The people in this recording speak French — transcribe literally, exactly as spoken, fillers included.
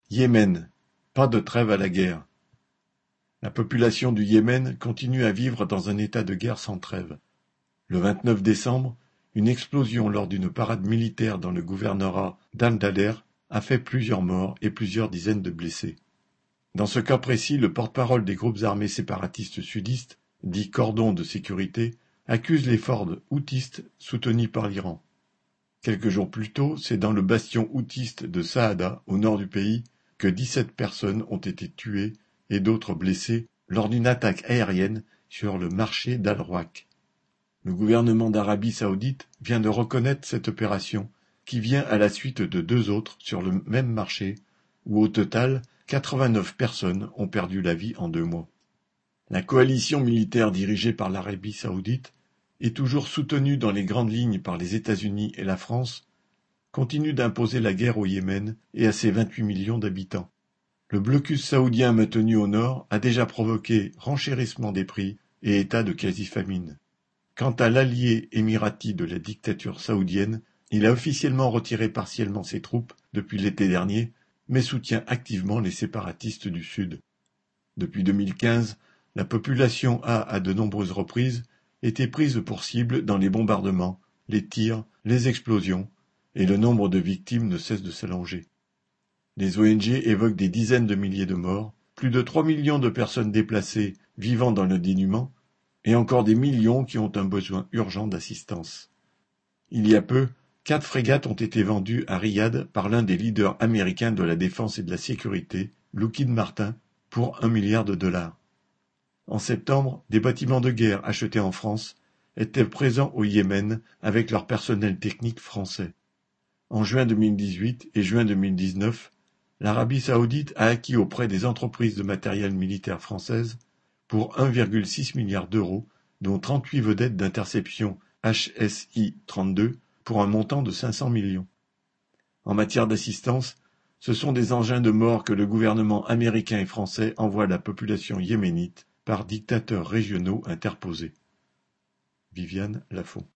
Yémen, pas de trêve à la guerre. La population du Yémen continue à vivre dans un état de guerre sans trêve. Le vingt-neuf décembre, une explosion lors d'une parade militaire dans le gouvernorat d'Al-Daler a fait plusieurs morts et plusieurs dizaines de blessés. Dans ce cas précis, le porte-parole des groupes armés séparatistes sudistes, dit cordon de sécurité, accuse les forces houthistes soutenues par l'Iran. Quelques jours plus tôt, c'est dans le bastion houthiste de Saada, au nord du pays, que dix-sept personnes ont été tuées et d'autres blessées lors d'une attaque aérienne sur le marché d'Al-Rouak. Le gouvernement d'Arabie saoudite vient de reconnaître cette opération, qui vient à la suite de deux autres sur le même marché, où au total, quatre-vingt-neuf personnes ont perdu la vie en deux mois. La coalition militaire dirigée par l'Arabie saoudite et toujours soutenue dans les grandes lignes par les États-Unis et la France, continue d'imposer la guerre au Yémen et à ses vingt-huit millions d'habitants. Le blocus saoudien maintenu au nord a déjà provoqué renchérissement des prix et état de quasi-famine. Quant à l'allié émirati de la dictature saoudienne, il a officiellement retiré partiellement ses troupes depuis l'été dernier, mais soutient activement les séparatistes du Sud. Depuis deux mille quinze, la population a, à de nombreuses reprises, été prise pour cible dans les bombardements, les tirs, les explosions, et le nombre de victimes ne cesse de s'allonger. Les O N G évoquent des dizaines de milliers de morts, plus de trois millions de personnes déplacées vivant dans le dénuement, et encore des millions qui ont un besoin urgent d'assistance. Il y a peu, quatre frégates ont été vendues à Riyad par l'un des leaders américains de la défense et de la sécurité, Lockheed Martin, pour un milliard de dollars. En septembre, des bâtiments de guerre achetés en France étaient présents au Yémen avec leur personnel technique français. En juin deux mille dix-huit et juin deux mille dix-neuf, l'Arabie saoudite a acquis auprès des entreprises de matériel militaire françaises pour un virgule six milliard d'euros, dont trente-huit vedettes d'interception H S I trente-deux pour un montant de cinq cents millions. En matière d'assistance, ce sont des engins de mort que le gouvernement américain et français envoie à la population yéménite par dictateurs régionaux interposés. Viviane Lafont.